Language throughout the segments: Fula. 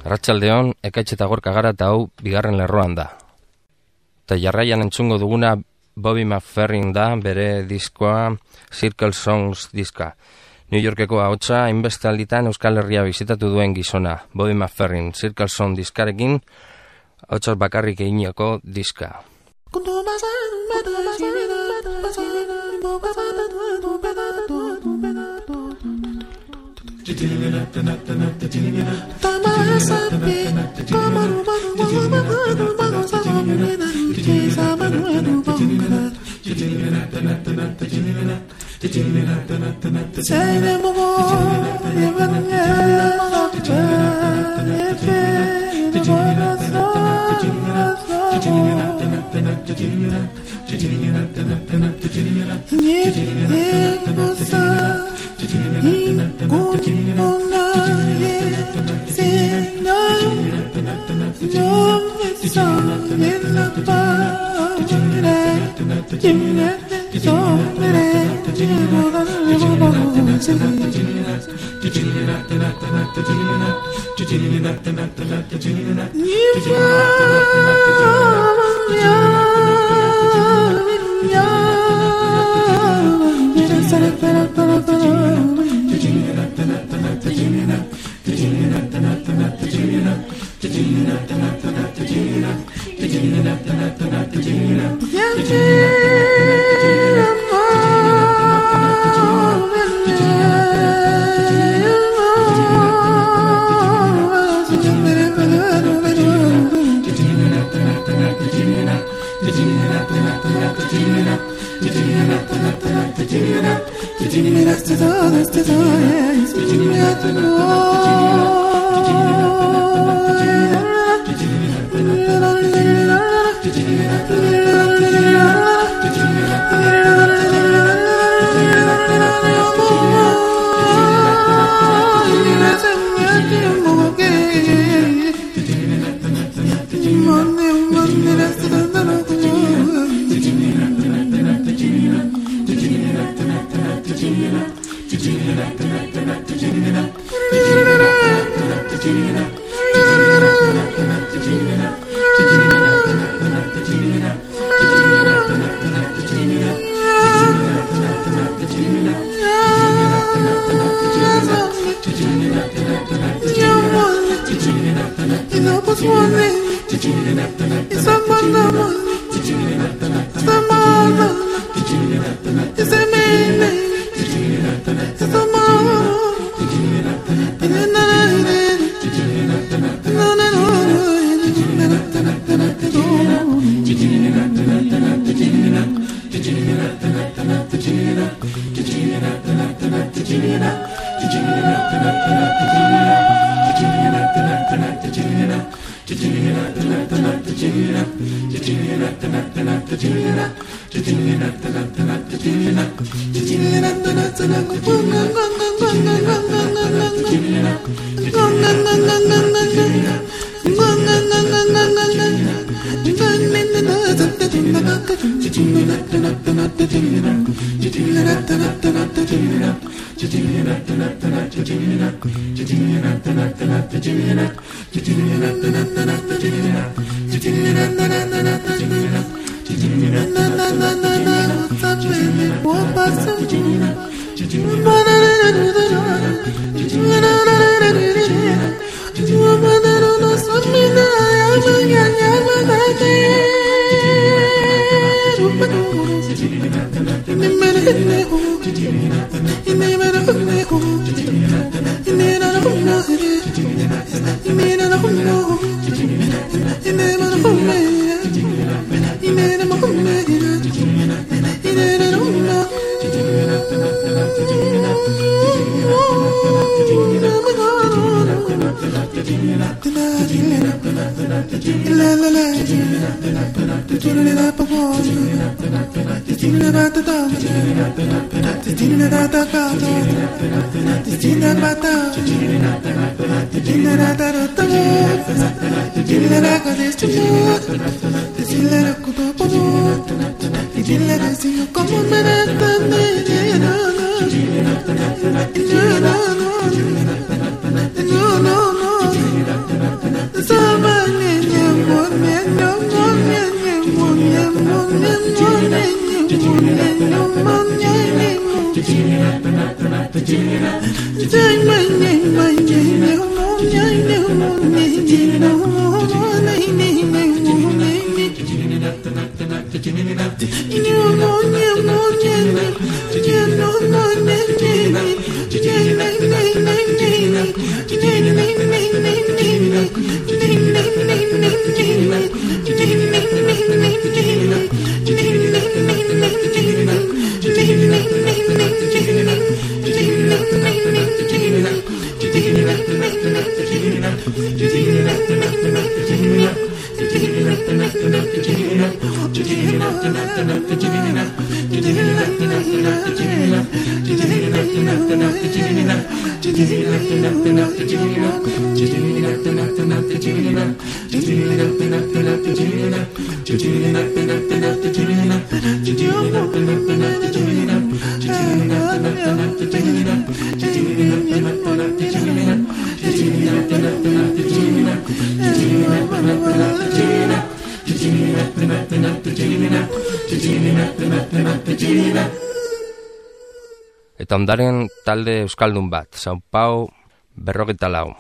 Arratsaldeon, Ekaitz eta Gorka gara eta hau bigarren lerroan da. Eta jarraian entzungo duguna Bobby McFerrin da, bere diskoa Circle Songs diska. New Yorkeko ahotsa hainbeste alditan Euskal Herria bizitatu duen gizona. Bobby McFerrin, Circle Songs diskarekin, ahotsaz bakarrik eginiko diska. No. Eta ondaren talde euskaldun bat, Sao Pau 44.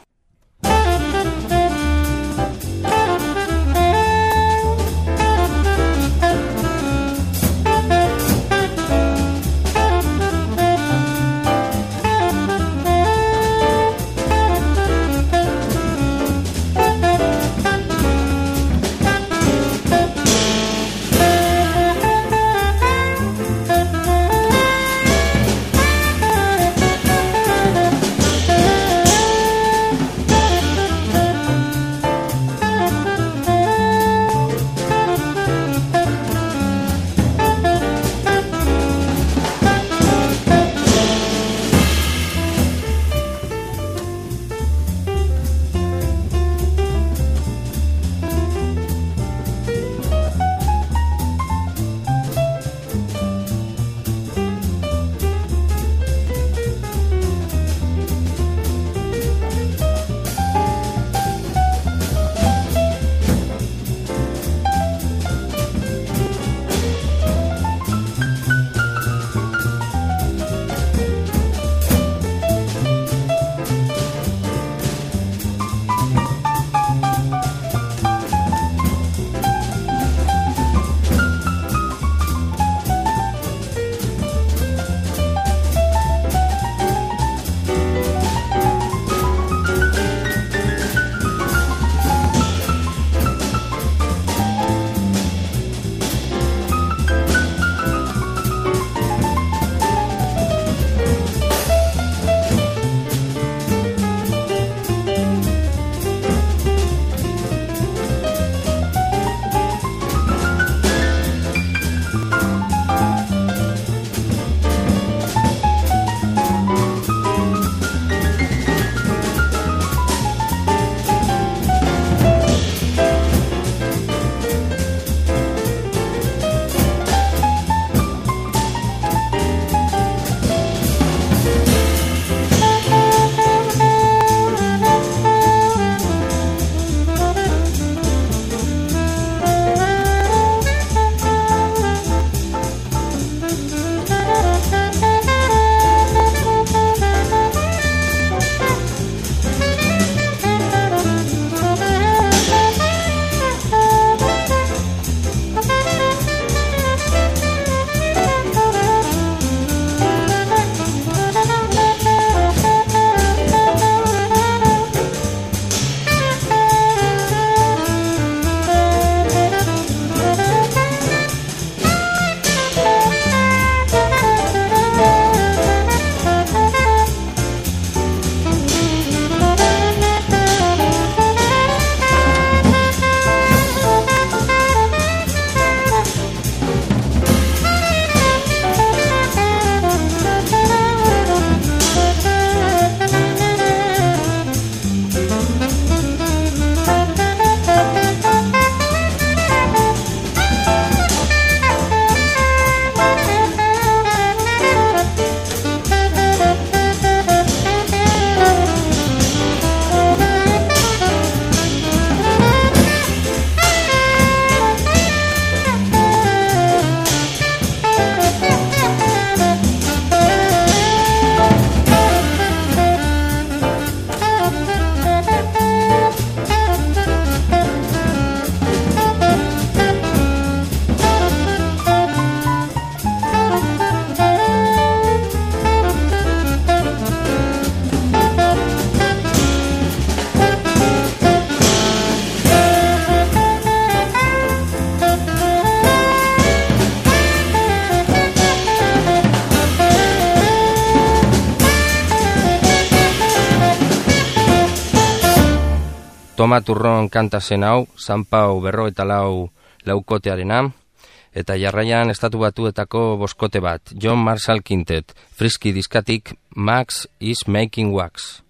Toma Turron kanta zen hau, San Pau 44 laukotearena, eta jarraian Estatu Batuetako boskote bat, John Marshall Quintet, Frisky diskatik Max is Making Wax.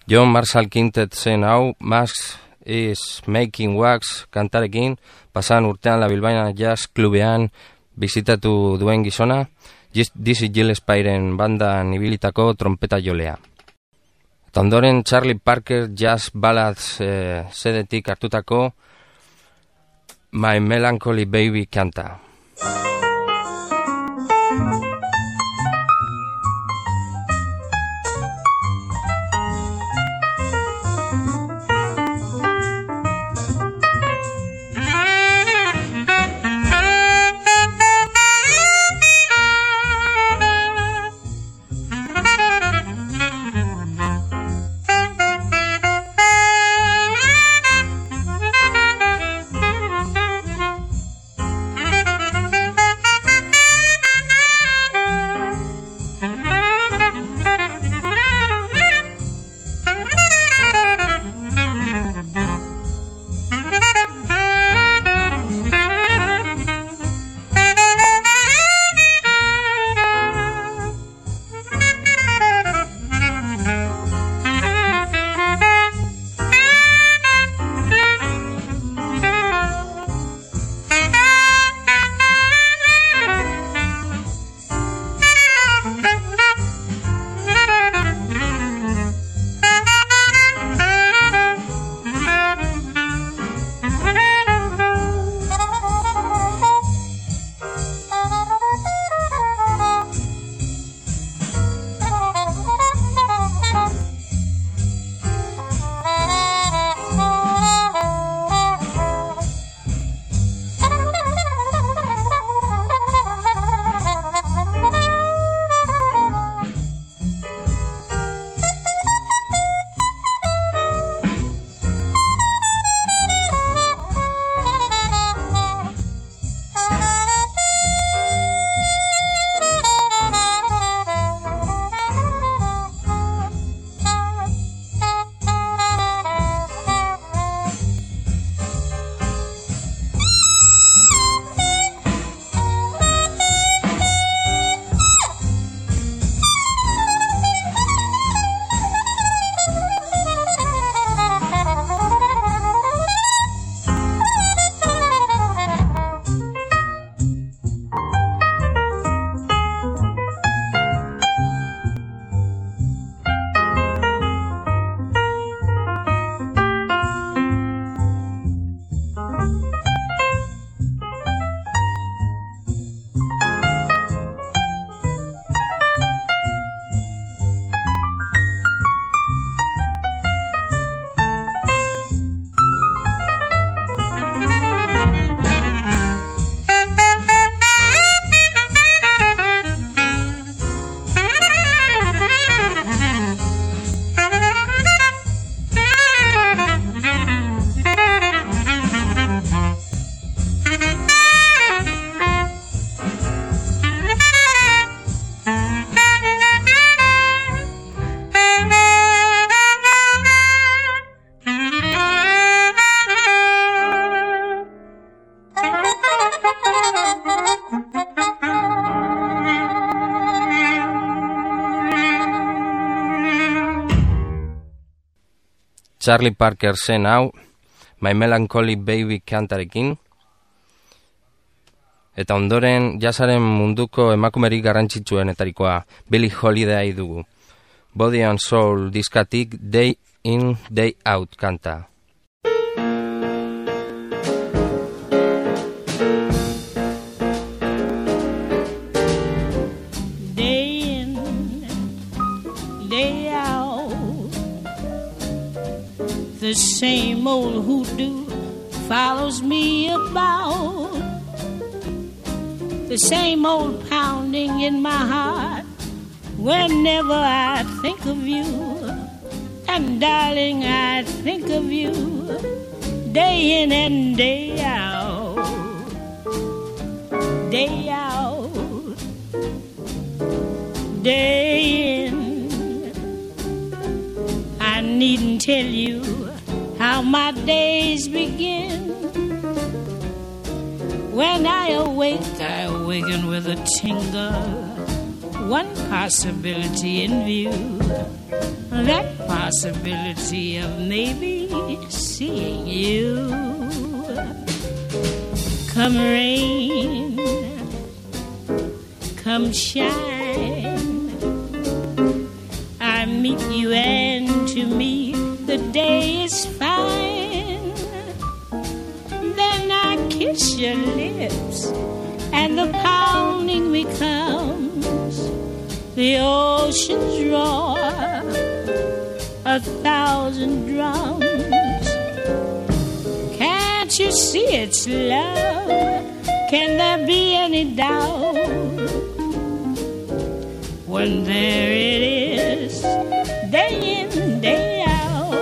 John Marshall Quintet zen hau, Max is Making Wax kantarekin, pasan urtean La Bilbaina Jazz Klubean bizitatu duen gizona, Dizzy Gillespie'ren bandan ibilitako trompeta jolea. Eta ondoren Charlie Parker Jazz Ballads CD-tik hartutako My Melancholy Baby kanta. Charlie Parker zen hau, My Melancholy Baby kantarekin, eta ondoren jazzaren munduko emakumerik garrantzitsuenetarikoa Billie Holiday dugu. Body and Soul diskatik Day In, Day Out kanta. Day in, day out, the same old hoodoo follows me about. The same old pounding in my heart whenever I think of you. And darling, I think of you day in and day out. Day out, day in. I needn't tell you how my days begin. When I awaken with a tingle one possibility in view, that possibility of maybe seeing you. Come rain, come shine, I meet you, and to me the day is fine. Then I kiss your lips and the pounding becomes the ocean's roar, 1,000 drums. Can't you see it's love? Can there be any doubt? When there it is, day in, day out.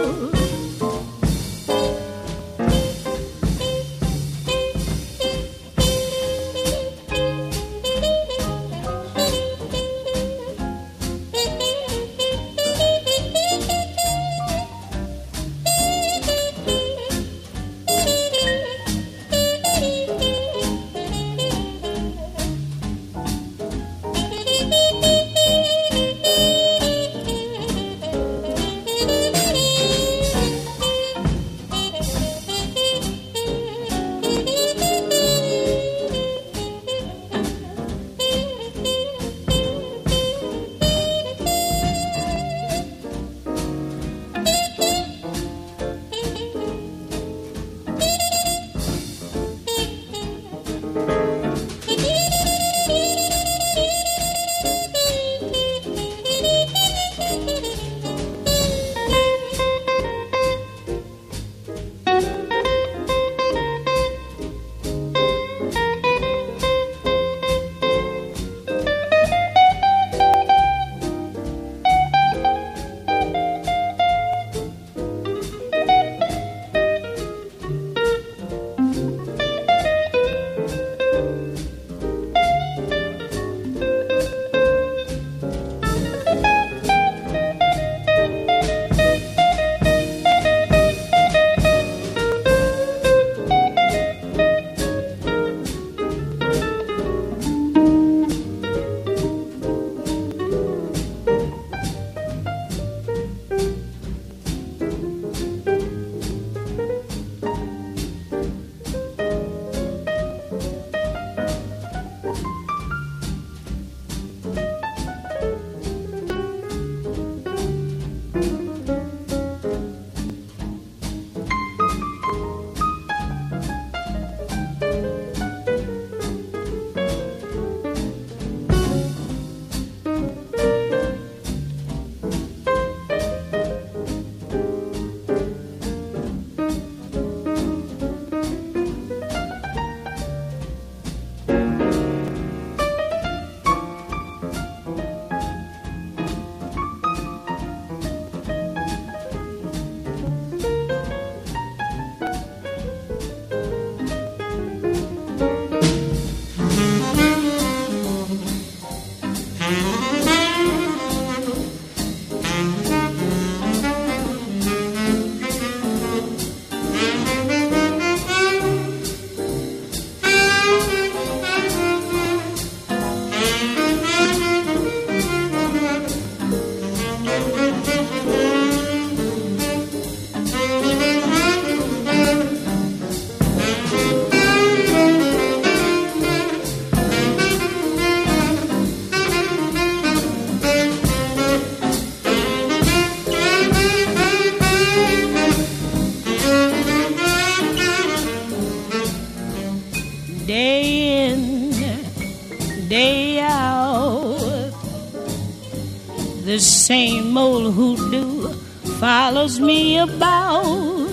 The same old hoodoo follows me about.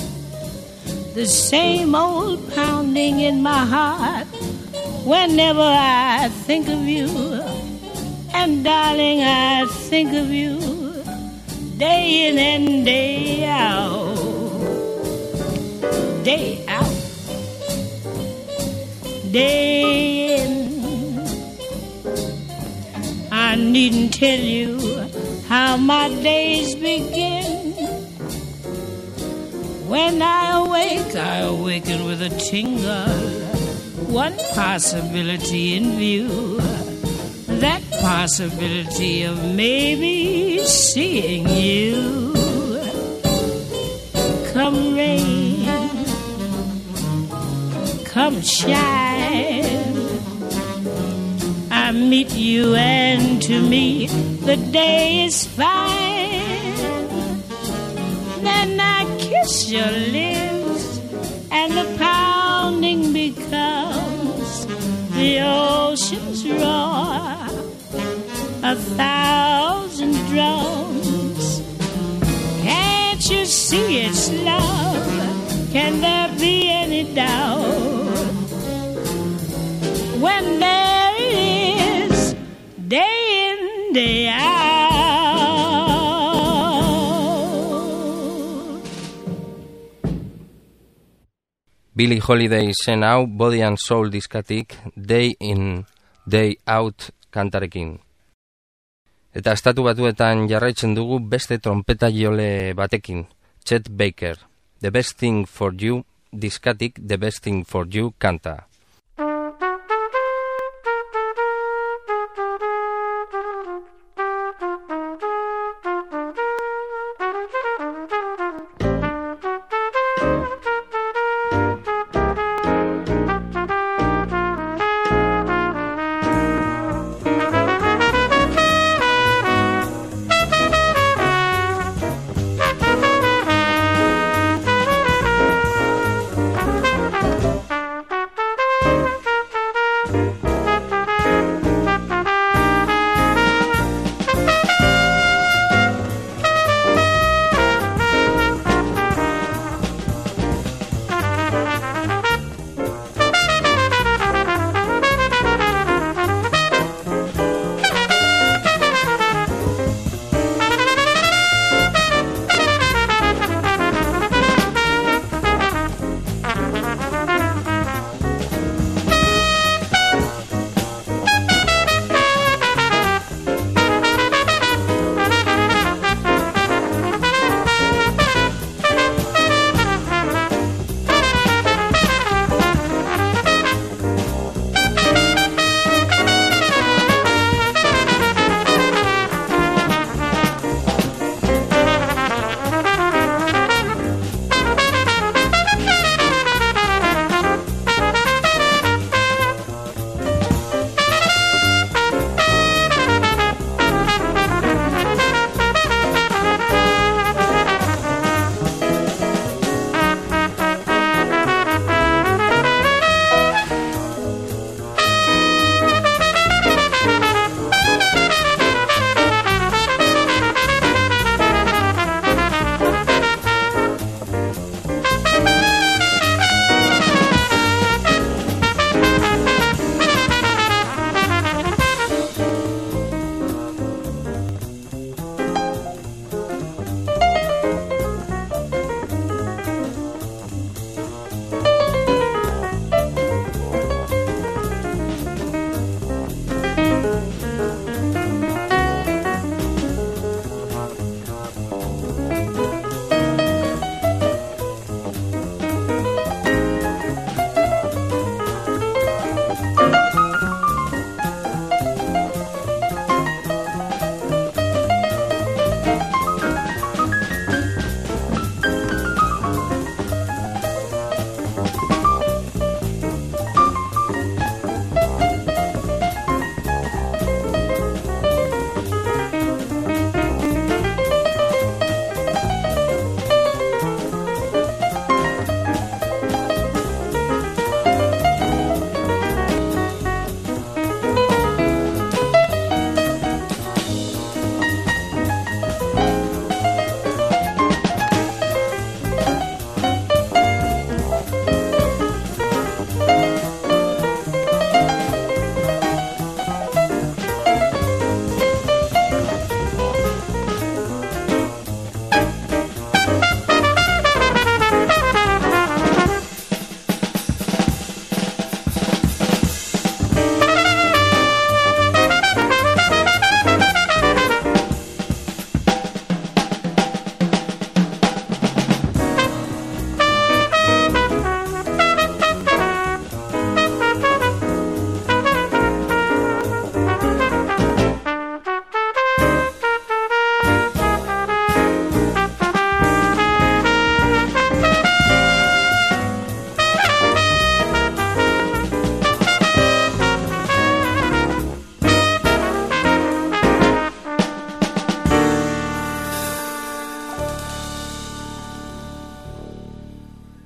The same old pounding in my heart whenever I think of you. And darling, I think of you day in and day out. Day out. Day in. I needn't tell you how my days begin. When I awaken with a tingle. One possibility in view, that possibility of maybe seeing you. Come rain, come shine, I meet you, and to me the day is fine. Then I kiss your lips and the pounding becomes the ocean's roar, 1,000 drums. Can't you see it's love? Can there be any doubt? When there it is, day in, day out. Billie Holiday zen hau Body and Soul diskatik Day in, Day out kantarekin. Eta estatu batuetan jarraitzen dugu beste trompeta jole batekin, Chet Baker, The Best Thing for You diskatik The Best Thing for You kanta.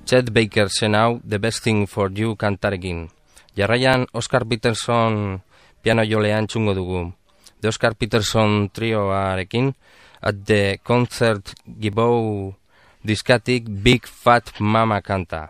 Chet Baker zen hau The Best Thing for You kantarekin. Jarraian Oscar Peterson piano jolean txungo dugu. The Oscar Peterson trioarekin At the Concert Gibou diskatik Big Fat Mama kanta.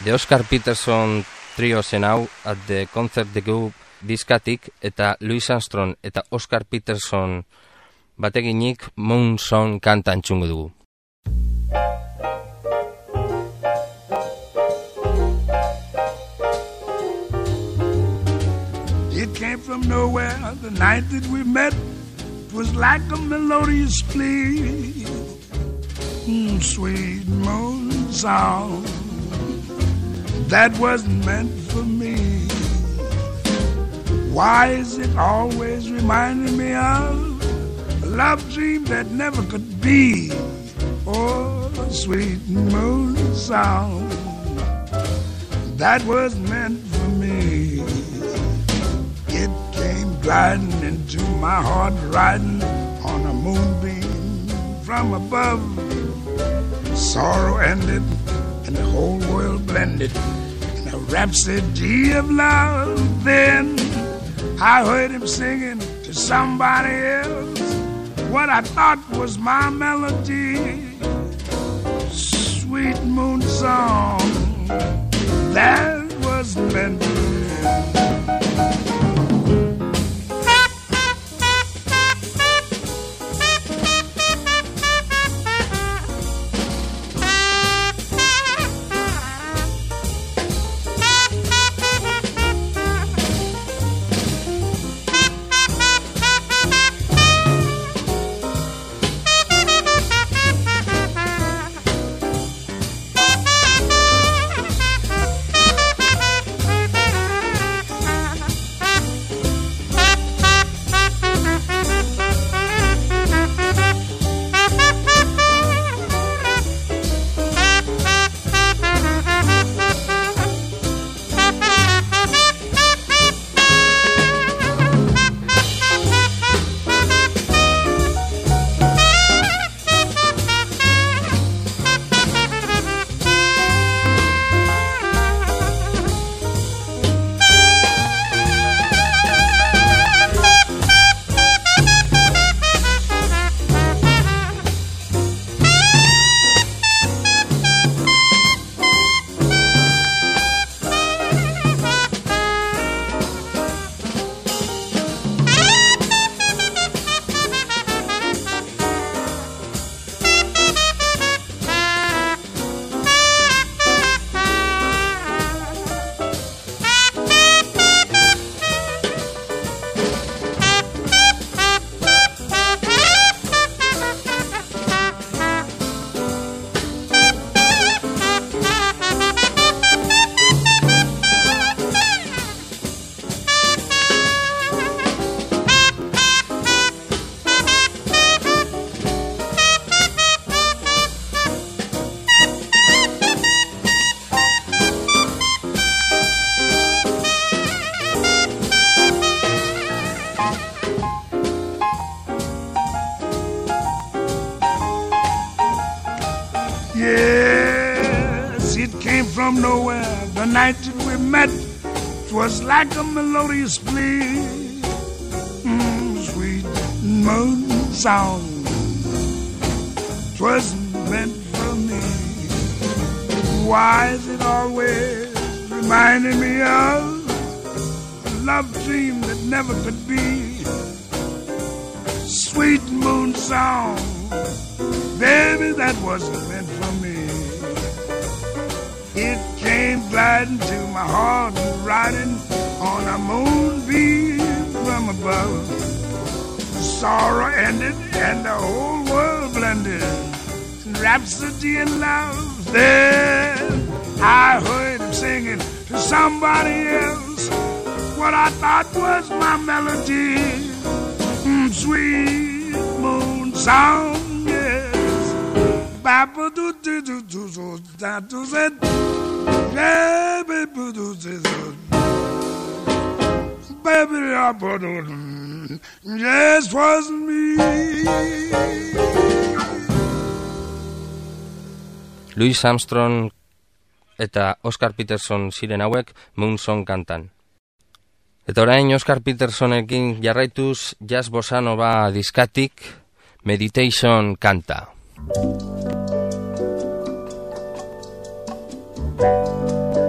The Oscar Peterson trio zen hau at the Concert de Go diskatik eta Louis Armstrong eta Oscar Peterson bateginik Moon Song kanta entzungo dugu. It came from nowhere the night that we met. It was like a melodious plea. Sweet moon song that wasn't meant for me. Why is it always reminding me of a love dream that never could be? Oh, sweet moon song that was meant for me. It came gliding into my heart, riding on a moonbeam from above. Sorrow ended and the whole world blended in a rhapsody of love. Then I heard him singing to somebody else what I thought was my melody. Sweet moon song that was meant for me. Yes, it came from nowhere. The night that we met, it was like a melodious plea. Sweet moon song, it wasn't meant for me. Why is it always reminding me of a love dream that never could be? Sweet moon song, baby, that wasn't meant for me. It came gliding to my heart and riding on a moonbeam from above. Sorrow ended and the whole world blended in rhapsody and love. Then I heard him singing to somebody else what I thought was my melody. Sweet moon song, Papa do do do do do da do zed, baby do do baby do just wasn't me. Louis Armstrong eta Oscar Peterson ziren hauek Moon Song kantan. Eta orain Oscar Petersonekin jarraituz jazz bossa nova diskatik Meditation kanta.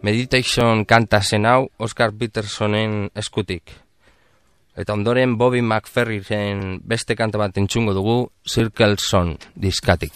Meditation kanta zen hau Oscar Petersonen eskutik. Eta ondoren Bobby McFerrin beste kanta bat entzungo dugu Circle Song diskatik.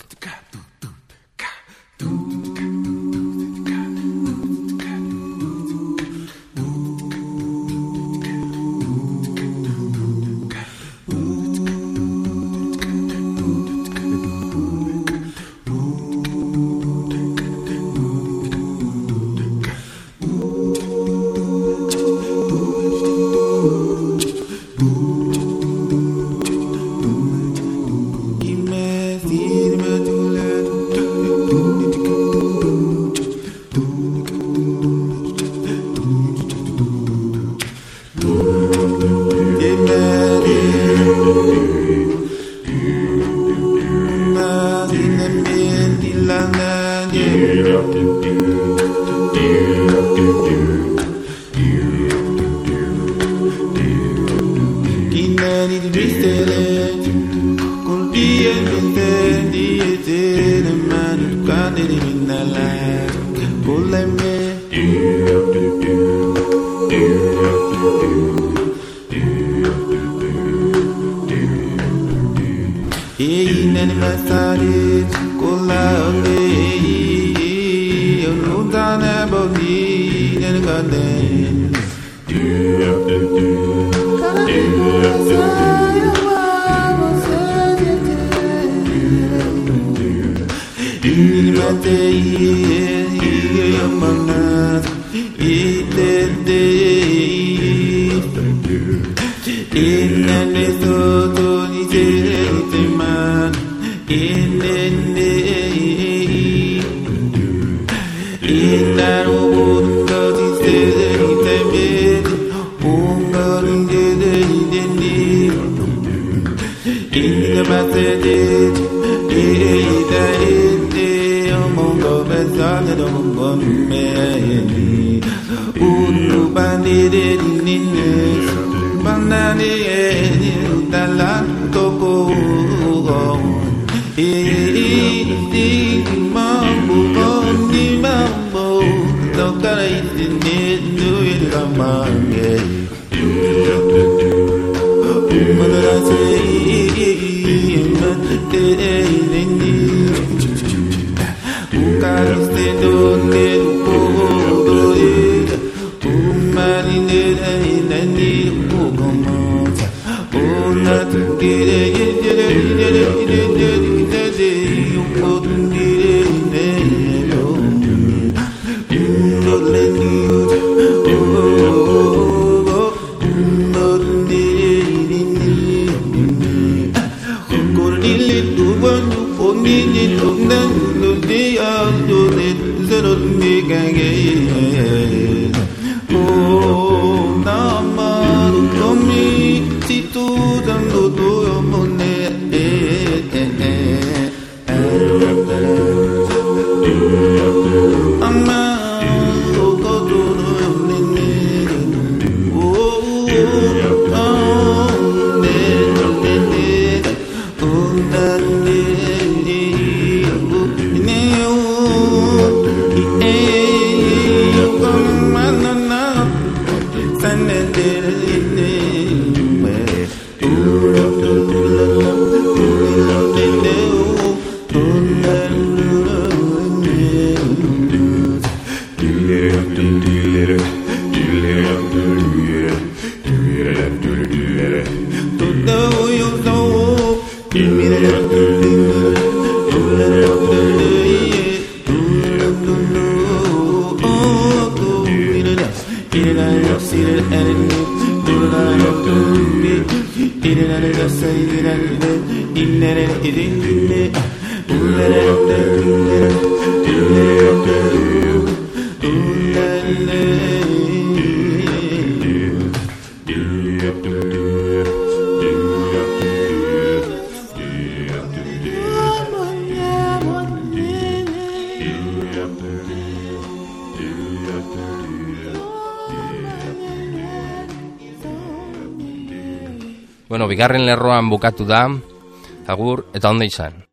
Bueno, bigarren lerroan bukatu da, agur eta ondo izan.